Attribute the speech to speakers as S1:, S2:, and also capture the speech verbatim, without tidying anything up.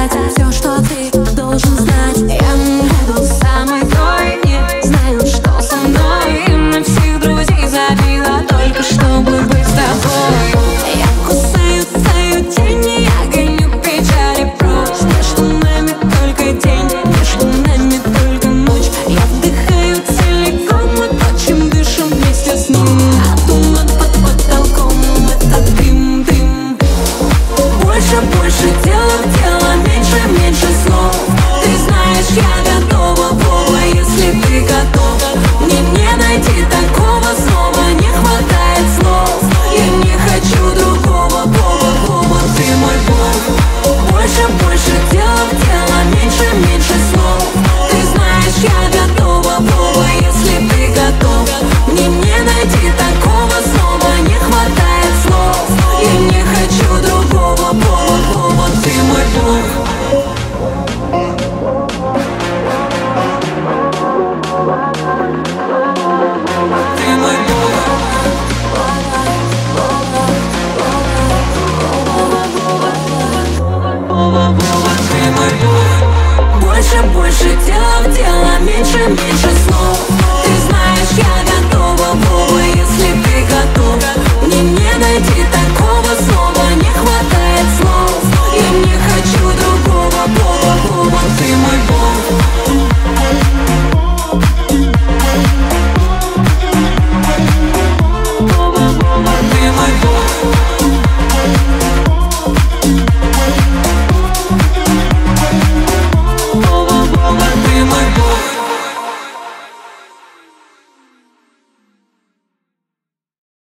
S1: сказать все, что ты должен знать. Я буду самой той, не знаю, что со мной. На всех друзей забила только чтобы быть с тобой. Я кусаю твою тень, и я гоню печали прочь. Между нами только день, между нами только ночь. Я вдыхаю целиком и то, чем дышим вместе с ним. А туман под потолком — это дым, дым. Больше, больше дела в дело, меньше, меньше слов. Ты знаешь, я готова, Вова, если ты готов. Мне не найти такого снова, не хватает слов. Я не хочу другого, Вова, Вова, ты мой бог. Больше, больше дела в дело, меньше, меньше слов. Ты знаешь, я готова, Вова, если ты готов. Мне не найти такого снова, не хватает слов. Я не хочу другого, Вова, Вова, ты мой бог. Ты мой бог. Ты мой бог. Больше, больше дела в дело, меньше, меньше слов.